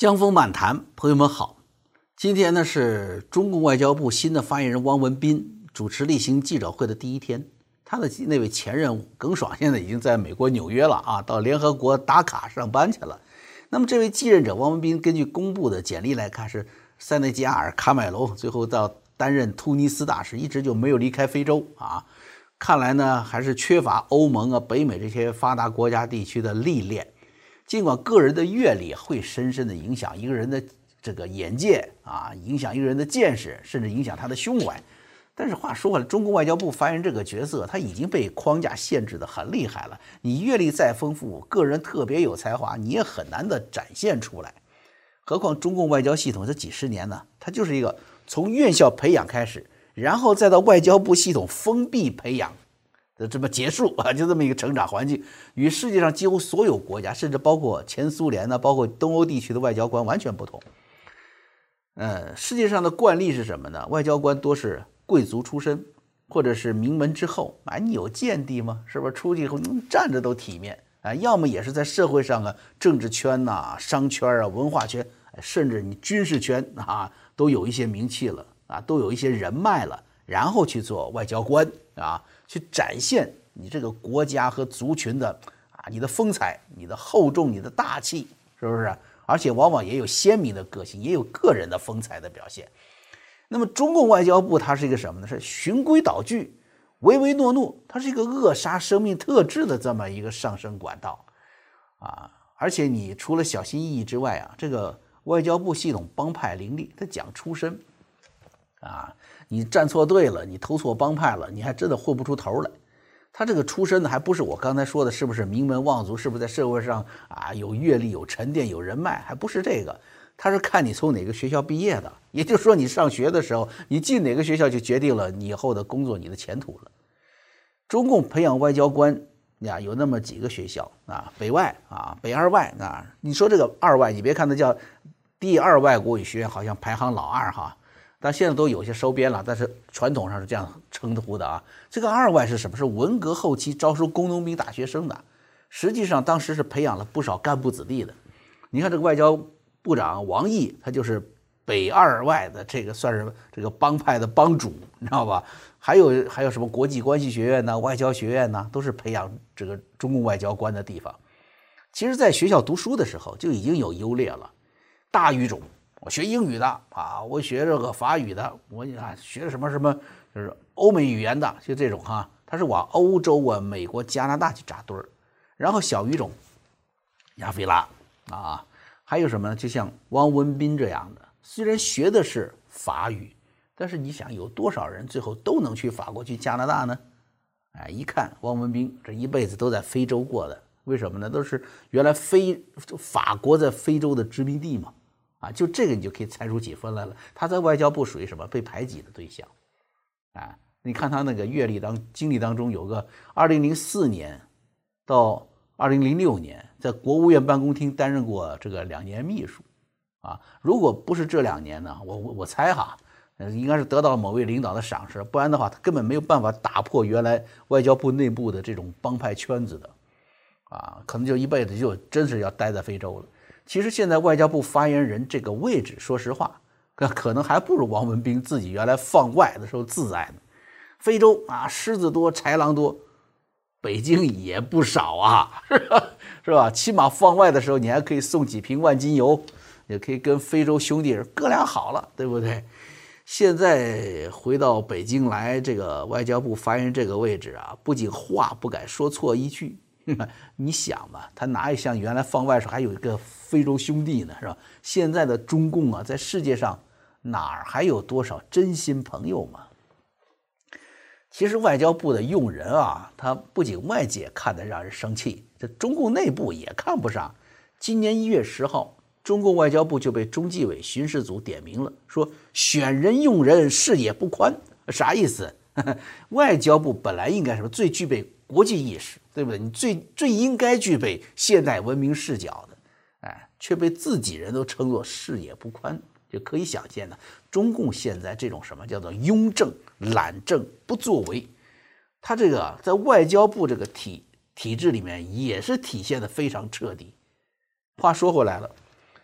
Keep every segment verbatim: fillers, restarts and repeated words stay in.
江风漫谈，朋友们好。今天呢是中共外交部新的发言人汪文斌主持例行记者会的第一天，他的那位前任耿爽现在已经在美国纽约了啊，到联合国打卡上班去了。那么这位继任者汪文斌，根据公布的简历来看，是塞内加尔、喀麦隆，最后到担任突尼斯大使，一直就没有离开非洲啊。看来呢还是缺乏欧盟啊、北美这些发达国家地区的历练。尽管个人的阅历会深深的影响一个人的这个眼界啊，影响一个人的见识，甚至影响他的胸怀，但是话说回来，中共外交部发言人这个角色，他已经被框架限制的很厉害了。你阅历再丰富，个人特别有才华，你也很难的展现出来。何况中共外交系统这几十年呢，它就是一个从院校培养开始，然后再到外交部系统封闭培养的这么结束啊，就这么一个成长环境，与世界上几乎所有国家，甚至包括前苏联呢，包括东欧地区的外交官完全不同。呃，世界上的惯例是什么呢？外交官多是贵族出身，或者是名门之后。哎，你有见地吗？是不是出去以后、嗯、站着都体面？啊，要么也是在社会上啊，政治圈呐、啊、商圈啊、文化圈，甚至你军事圈啊，都有一些名气了啊，都有一些人脉了，然后去做外交官啊。去展现你这个国家和族群的啊，你的风采、你的厚重、你的大气，是不是？而且往往也有鲜明的个性，也有个人的风采的表现。那么中共外交部它是一个什么呢？是循规蹈矩、唯唯诺诺，它是一个扼杀生命特质的这么一个上升管道啊！而且你除了小心翼翼之外啊，这个外交部系统帮派林立，它讲出身啊。你站错队了，你投错帮派了，你还真的混不出头来。他这个出身呢，还不是我刚才说的是不是名门望族，是不是在社会上啊有阅历、有沉淀、有人脉，还不是这个。他是看你从哪个学校毕业的，也就是说你上学的时候，你进哪个学校就决定了你以后的工作、你的前途了。中共培养外交官呀，有那么几个学校啊，北外啊、北二外啊。你说这个二外，你别看它叫第二外国语学院，好像排行老二哈。但现在都有些收编了，但是传统上是这样称呼的啊。这个二外是什么？是文革后期招收工农兵大学生的，实际上当时是培养了不少干部子弟的。你看这个外交部长王毅，他就是北二外的这个算是这个帮派的帮主，你知道吧？还有还有什么国际关系学院呢、外交学院呢，都是培养这个中共外交官的地方。其实，在学校读书的时候就已经有优劣了，大语种。我学英语的啊，我学这个法语的，我啊学什么什么就是欧美语言的，就这种哈，他是往欧洲啊、美国、加拿大去扎堆儿。然后小语种，亚非拉啊，还有什么呢？就像汪文斌这样的，虽然学的是法语，但是你想有多少人最后都能去法国、去加拿大呢？哎，一看汪文斌这一辈子都在非洲过的，为什么呢？都是原来非法国在非洲的殖民地嘛。啊，就这个你就可以猜出几分来了。他在外交部属于什么？被排挤的对象。啊，你看他那个阅历当经历当中有个二零零四年到二零零六年在国务院办公厅担任过这个两年秘书。啊，如果不是这两年呢，我我我猜哈，应该是得到某位领导的赏识，不然的话他根本没有办法打破原来外交部内部的这种帮派圈子的。啊，可能就一辈子就真是要待在非洲了。其实现在外交部发言人这个位置，说实话，可能还不如王文斌自己原来放外的时候自在呢。非洲啊，狮子多，豺狼多，北京也不少啊，是吧？是吧？起码放外的时候，你还可以送几瓶万金油，也可以跟非洲兄弟哥俩好了，对不对？现在回到北京来，这个外交部发言人这个位置啊，不仅话不敢说错一句。你想吧，他哪有像原来放外时还有一个非洲兄弟呢，是吧？现在的中共啊，在世界上哪儿还有多少真心朋友嘛？其实外交部的用人啊，他不仅外界看得让人生气，这中共内部也看不上。今年一月十号，中共外交部就被中纪委巡视组点名了，说选人用人视野不宽，啥意思？外交部本来应该什么最具备国际意识，对不对？你最最应该具备现代文明视角的，哎，却被自己人都称作视野不宽，就可以想见呢，中共现在这种什么叫做庸政、懒政、不作为，他这个在外交部这个体体制里面也是体现的非常彻底。话说回来了，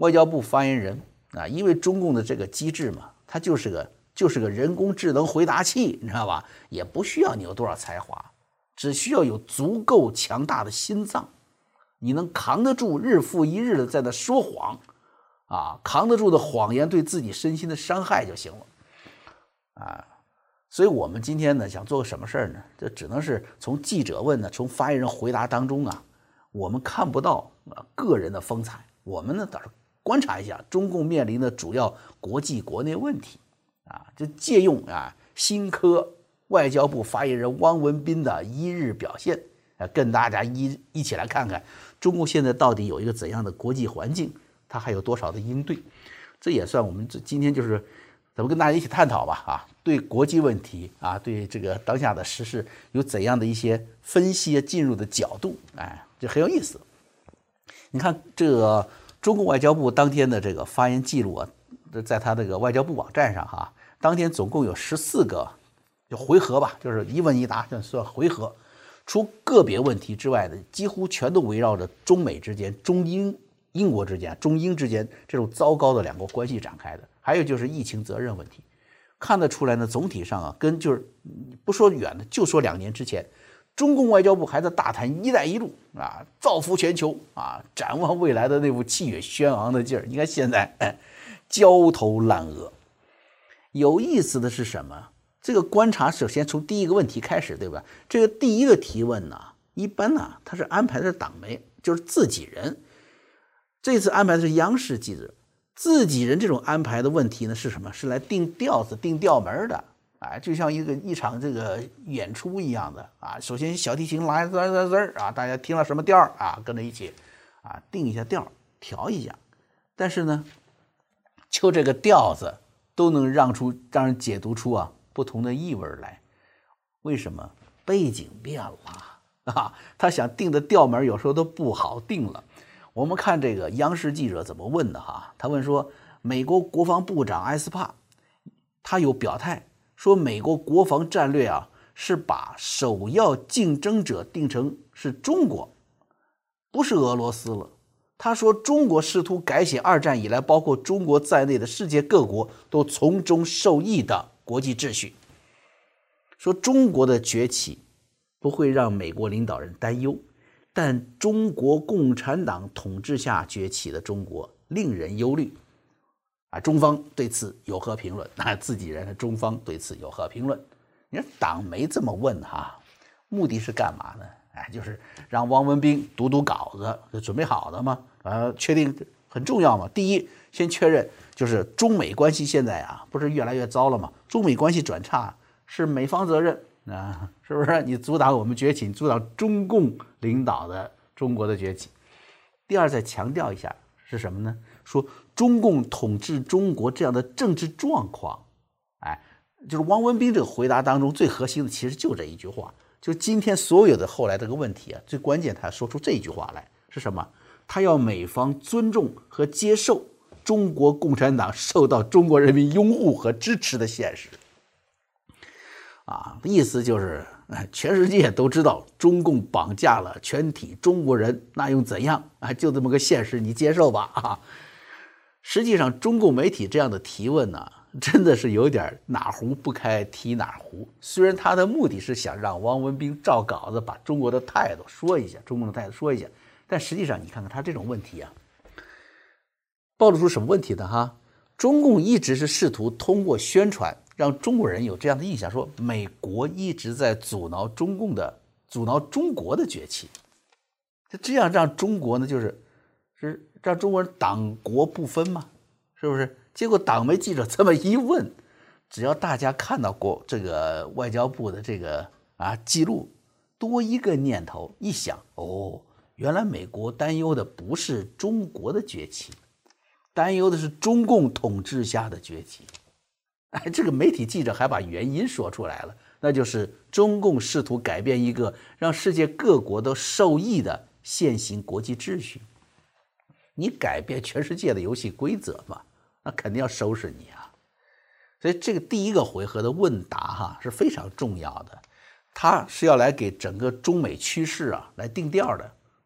外交部发言人啊，因为中共的这个机制嘛，它就是个就是个人工智能回答器，你知道吧？也不需要你有多少才华，只需要有足够强大的心脏，你能扛得住日复一日的在那说谎啊，扛得住的谎言对自己身心的伤害就行了啊。所以我们今天呢，想做个什么事儿呢？这只能是从记者问呢，从发言人回答当中啊，我们看不到啊个人的风采，我们呢倒是观察一下中共面临的主要国际国内问题啊，就借用啊新科外交部发言人汪文斌的一日表现啊，跟大家一一起来看看中共现在到底有一个怎样的国际环境，它还有多少的应对。这也算我们这今天就是咱们跟大家一起探讨吧啊，对国际问题啊，对这个当下的时事有怎样的一些分析进入的角度，哎，这很有意思。你看这个中共外交部当天的这个发言记录啊，在他这个外交部网站上哈，当天总共有十四个就回合吧，就是一问一答，这算回合。除个别问题之外的，几乎全都围绕着中美之间、中英英国之间、中英之间这种糟糕的两国关系展开的。还有就是疫情责任问题，看得出来呢，总体上啊，跟就是不说远的，就说两年之前，中共外交部还在大谈“一带一路”啊，造福全球啊，展望未来的那副气宇轩昂的劲儿。你看现在，哎，焦头烂额。有意思的是什么？这个观察首先从第一个问题开始，对吧？这个第一个提问呢，一般呢，他是安排的是党媒，就是自己人。这次安排的是央视记者。自己人这种安排的问题呢是什么？是来定调子、定调门的，啊，就像一个一场这个演出一样的啊。首先小提琴来滋滋滋啊，大家听了什么调啊，跟着一起啊定一下调，调一下。但是呢，就这个调子都能让出让人解读出啊不同的意味来。为什么？背景变了啊，他想定的调门有时候都不好定了。我们看这个央视记者怎么问的哈，他问说，美国国防部长埃斯帕，他有表态说，美国国防战略啊是把首要竞争者定成是中国，不是俄罗斯了。他说，中国试图改写二战以来包括中国在内的世界各国都从中受益的国际秩序，说中国的崛起不会让美国领导人担忧。但中国共产党统治下崛起的中国令人忧虑，啊，中方对此有何评论？那自己人的中方对此有何评论？你说党媒这么问哈，目的是干嘛呢？哎，就是让汪文斌读读稿子，就准备好的嘛，呃，确定很重要嘛。第一，先确认就是中美关系现在啊，不是越来越糟了吗？中美关系转差是美方责任。啊，是不是你阻挡我们崛起，你阻挡中共领导的中国的崛起？第二，再强调一下是什么呢？说中共统治中国这样的政治状况，哎，就是汪文斌这个回答当中最核心的，其实就这一句话。就今天所有的后来这个问题啊，最关键他说出这一句话来是什么？他要美方尊重和接受中国共产党受到中国人民拥护和支持的现实。啊，意思就是，全世界都知道中共绑架了全体中国人，那又怎样啊？就这么个现实，你接受吧啊！实际上，中共媒体这样的提问呢，真的是有点哪壶不开提哪壶。虽然他的目的是想让汪文斌照稿子把中国的态度说一下，中共的态度说一下，但实际上你看看他这种问题啊，暴露出什么问题呢？哈，中共一直是试图通过宣传。让中国人有这样的印象，说美国一直在阻挠中共的阻挠中国的崛起，这样让中国呢，就是是让中国人党国不分嘛，是不是？结果党媒记者这么一问，只要大家看到过这个外交部的这个啊记录，多一个念头，一想，哦，原来美国担忧的不是中国的崛起，担忧的是中共统治下的崛起。哎，这个媒体记者还把原因说出来了，那就是中共试图改变一个让世界各国都受益的现行国际秩序。你改变全世界的游戏规则嘛，那肯定要收拾你啊。所以这个第一个回合的问答哈是非常重要的，它是要来给整个中美趋势啊来定调的。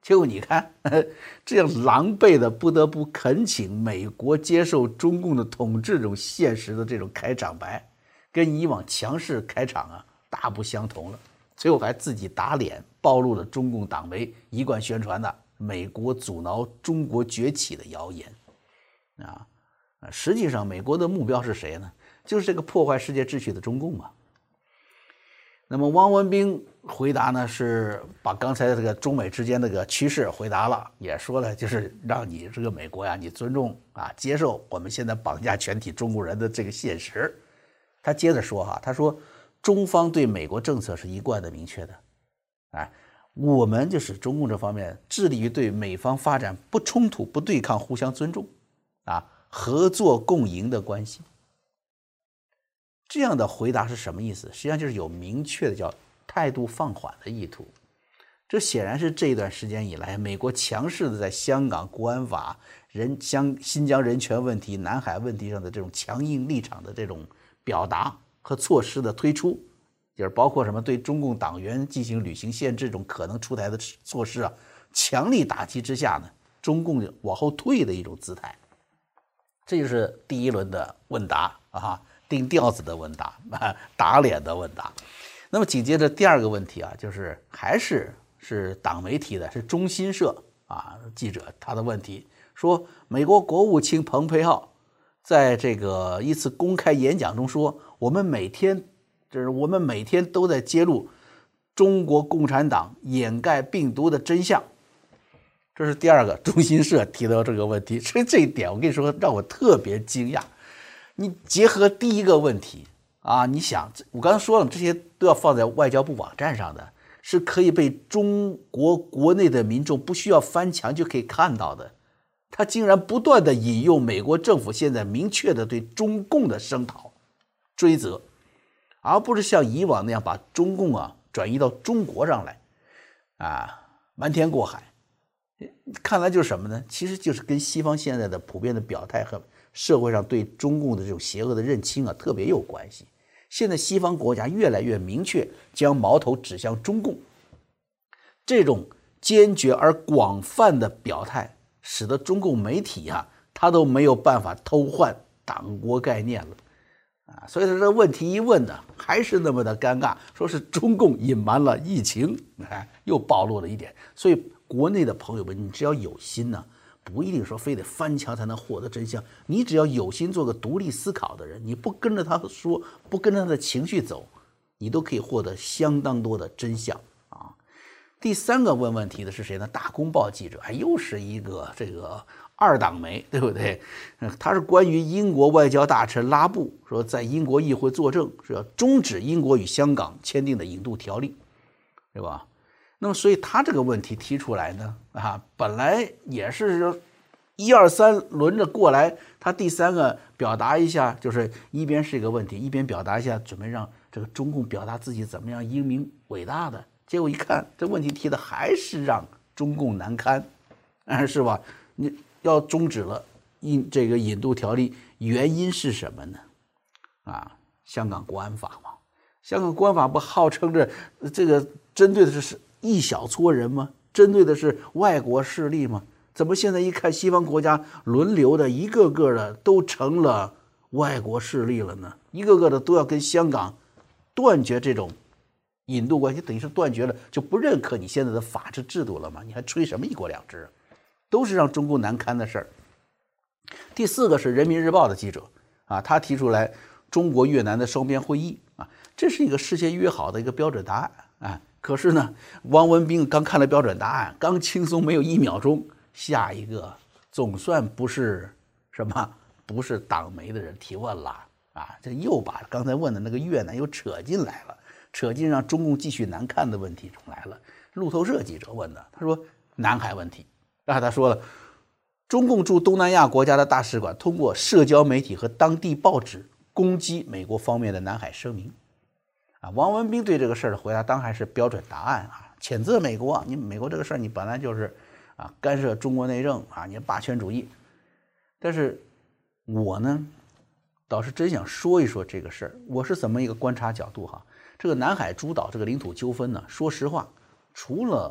结果你看，这样狼狈的不得不恳请美国接受中共的统治这种现实的这种开场白，跟以往强势开场啊大不相同了。最后还自己打脸，暴露了中共党媒一贯宣传的美国阻挠中国崛起的谣言啊！实际上，美国的目标是谁呢？就是这个破坏世界秩序的中共嘛。那么汪文斌回答呢，是把刚才这个中美之间这个趋势回答了，也说了，就是让你这个美国呀，你尊重啊，接受我们现在绑架全体中国人的这个现实。他接着说哈，他说中方对美国政策是一贯的明确的，哎，我们就是中共这方面致力于对美方发展不冲突、不对抗、互相尊重啊，合作共赢的关系。这样的回答是什么意思？实际上就是有明确的叫态度放缓的意图。这显然是这一段时间以来，美国强势的在香港国安法、人香新疆人权问题、南海问题上的这种强硬立场的这种表达和措施的推出，就是包括什么对中共党员进行旅行限制这种可能出台的措施啊，强力打击之下呢，中共往后退的一种姿态。这就是第一轮的问答啊。定调子的问答，打脸的问答。那么紧接着第二个问题啊，就是还是是党媒提的，是中新社啊记者他的问题，说美国国务卿蓬佩奥在这个一次公开演讲中说，我们每天就是我们每天都在揭露中国共产党掩盖病毒的真相。这是第二个中新社提到这个问题，所以这一点我跟你说让我特别惊讶。你结合第一个问题啊，你想，我刚才说了，这些都要放在外交部网站上的，是可以被中国国内的民众不需要翻墙就可以看到的。他竟然不断的引用美国政府现在明确的对中共的声讨、追责，而不是像以往那样把中共啊转移到中国上来，啊，瞒天过海。看来就是什么呢？其实就是跟西方现在的普遍的表态和社会上对中共的这种邪恶的认清啊，特别有关系。现在西方国家越来越明确将矛头指向中共，这种坚决而广泛的表态，使得中共媒体啊，他都没有办法偷换党国概念了啊。所以他这问题一问呢，还是那么的尴尬，说是中共隐瞒了疫情，哎，又暴露了一点。所以国内的朋友们，你只要有心呢，不一定说非得翻墙才能获得真相。你只要有心做个独立思考的人，你不跟着他说，不跟着他的情绪走，你都可以获得相当多的真相啊。第三个问问题的是谁呢？大公报记者，哎，又是一个这个二党媒，对不对？他是关于英国外交大臣拉布说，在英国议会作证，是要终止英国与香港签订的引渡条例，对吧？那么，所以他这个问题提出来呢，啊，本来也是一二三轮着过来，他第三个表达一下，就是一边是一个问题，一边表达一下，准备让这个中共表达自己怎么样英明伟大的。结果一看，这问题提的还是让中共难堪，啊，是吧？你要终止了引这个引渡条例，原因是什么呢？啊，香港国安法嘛，香港国安法不号称着这个针对的是一小撮人吗？针对的是外国势力吗？怎么现在一看西方国家轮流的一个个的都成了外国势力了呢？一个个的都要跟香港断绝这种引渡关系，等于是断绝了，就不认可你现在的法治制度了吗？你还吹什么一国两制？都是让中共难堪的事儿。第四个是人民日报的记者啊，他提出来中国越南的双边会议啊，这是一个事先约好的一个标准答案啊。可是呢，汪文斌刚看了标准答案，刚轻松没有一秒钟，下一个总算不是什么，不是党媒的人提问了啊，这又把刚才问的那个越南又扯进来了，扯进让中共继续难看的问题中来了。路透社记者问的，他说南海问题啊，他说了，中共驻东南亚国家的大使馆通过社交媒体和当地报纸攻击美国方面的南海声明。啊，王文斌对这个事儿的回答当然还是标准答案啊，谴责美国，你美国这个事儿你本来就是啊干涉中国内政啊，你霸权主义。但是我呢，倒是真想说一说这个事儿，我是怎么一个观察角度哈？这个南海诸岛这个领土纠纷呢，说实话，除了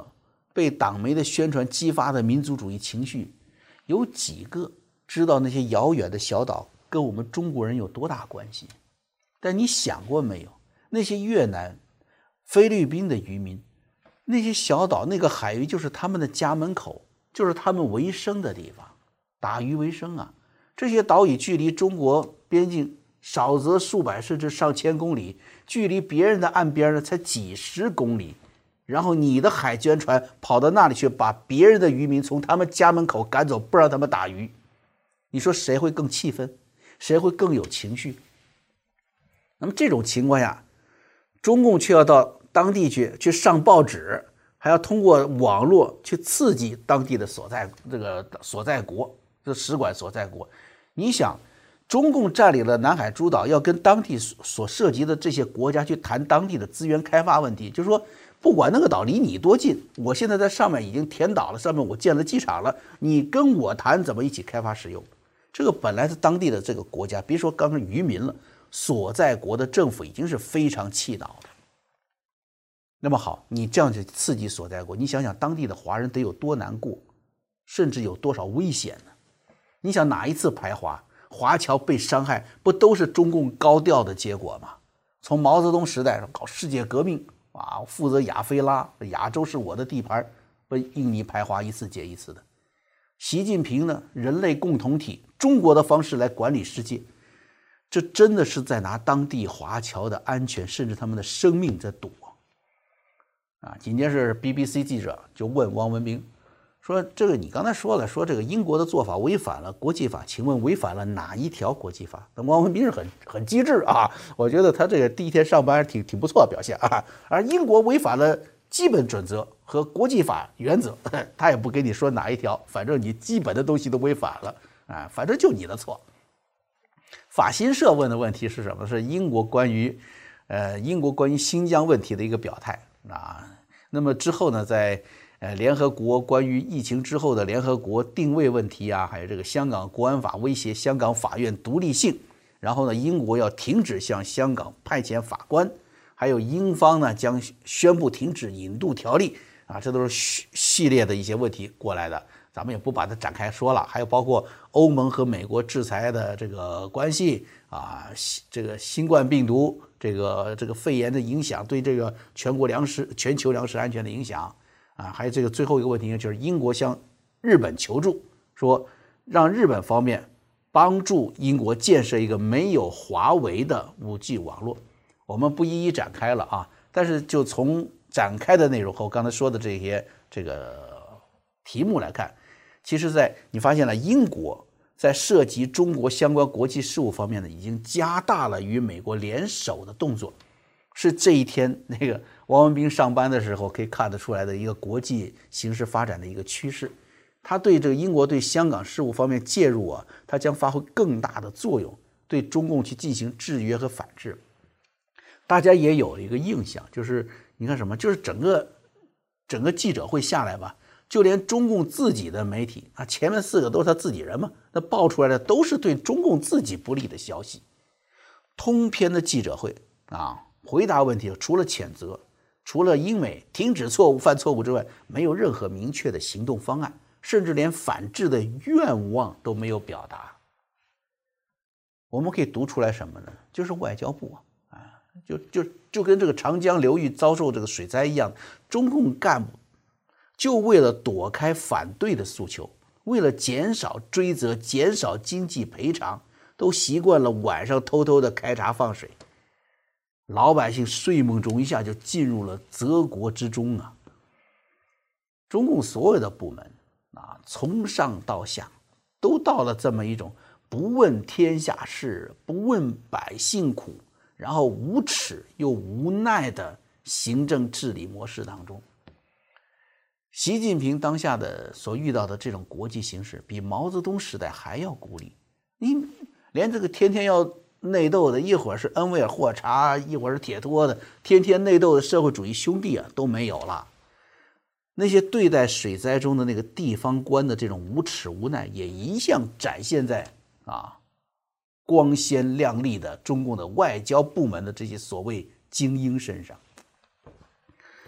被党媒的宣传激发的民族主义情绪，有几个知道那些遥远的小岛跟我们中国人有多大关系？但你想过没有，那些越南、菲律宾的渔民，那些小岛那个海域就是他们的家门口，就是他们为生的地方，打鱼为生啊。这些岛屿距离中国边境少则数百甚至上千公里，距离别人的岸边呢才几十公里，然后你的海监船跑到那里去，把别人的渔民从他们家门口赶走，不让他们打鱼，你说谁会更气愤？谁会更有情绪？那么这种情况下，中共却要到当地去去上报纸，还要通过网络去刺激当地的所在这个所在国，这使馆所在国。你想，中共占领了南海诸岛，要跟当地所涉及的这些国家去谈当地的资源开发问题，就是说，不管那个岛离你多近，我现在在上面已经填岛了，上面我建了机场了，你跟我谈怎么一起开发使用。这个本来是当地的这个国家，别说刚刚渔民了，所在国的政府已经是非常气恼的。那么好，你这样去刺激所在国，你想想当地的华人得有多难过，甚至有多少危险呢？你想哪一次排华，华侨被伤害，不都是中共高调的结果吗？从毛泽东时代搞世界革命啊，负责亚非拉，亚洲是我的地盘，不印尼排华一次接一次的。习近平呢，人类共同体，中国的方式来管理世界，这真的是在拿当地华侨的安全，甚至他们的生命在赌啊！紧接着 B B C 记者就问汪文斌说：“这个你刚才说了，说这个英国的做法违反了国际法，请问违反了哪一条国际法？”那汪文斌是很很机智啊，我觉得他这个第一天上班挺挺不错的表现啊。而英国违反了基本准则和国际法原则，他也不跟你说哪一条，反正你基本的东西都违反了啊，反正就你的错。法新社问的问题是什么？是英国关于呃英国关于新疆问题的一个表态啊。那么之后呢，在呃联合国关于疫情之后的联合国定位问题啊，还有这个香港国安法威胁香港法院独立性，然后呢，英国要停止向香港派遣法官，还有英方呢将宣布停止引渡条例啊，这都是系列的一些问题过来的，咱们也不把它展开说了。还有包括欧盟和美国制裁的这个关系啊，这个新冠病毒这个这个肺炎的影响对这个全国粮食全球粮食安全的影响啊，还有这个最后一个问题呢，就是英国向日本求助，说让日本方面帮助英国建设一个没有华为的 五 G 网络。我们不一一展开了啊，但是就从展开的内容和我刚才说的这些这个题目来看，其实在你发现了英国在涉及中国相关国际事务方面呢，已经加大了与美国联手的动作，是这一天那个汪文斌上班的时候可以看得出来的一个国际形势发展的一个趋势。他对这个英国对香港事务方面介入啊，他将发挥更大的作用，对中共去进行制约和反制。大家也有一个印象，就是你看什么，就是整个整个记者会下来吧，就连中共自己的媒体啊，前面四个都是他自己人嘛，那爆出来的都是对中共自己不利的消息。通篇的记者会啊，回答问题除了谴责，除了英美停止错误、犯错误之外，没有任何明确的行动方案，甚至连反制的愿望都没有表达。我们可以读出来什么呢？就是外交部啊。就就就跟这个长江流域遭受这个水灾一样，中共干部就为了躲开反对的诉求，为了减少追责、减少经济赔偿，都习惯了晚上偷偷的开闸放水，老百姓睡梦中一下就进入了泽国之中啊！中共所有的部门啊，从上到下都到了这么一种不问天下事、不问百姓苦，然后无耻又无奈的行政治理模式当中。习近平当下的所遇到的这种国际形势，比毛泽东时代还要孤立。你连这个天天要内斗的，一会儿是恩维尔霍查，一会儿是铁托的，天天内斗的社会主义兄弟啊都没有了。那些对待水灾中的那个地方官的这种无耻无奈，也一向展现在啊光鲜亮丽的中共的外交部门的这些所谓精英身上。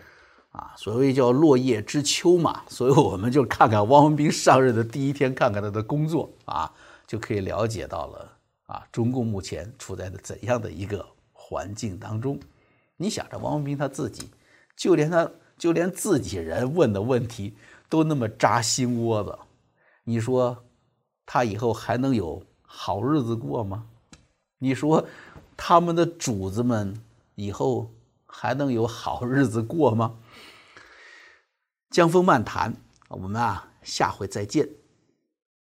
啊，所谓叫落叶知秋嘛，所以我们就看看汪文斌上任的第一天，看看他的工作啊，就可以了解到了啊，中共目前处在的怎样的一个环境当中。你想着汪文斌他自己，就连他就连自己人问的问题都那么扎心窝子，你说他以后还能有好日子过吗？你说他们的主子们以后还能有好日子过吗？江峰漫谈，我们啊下回再见。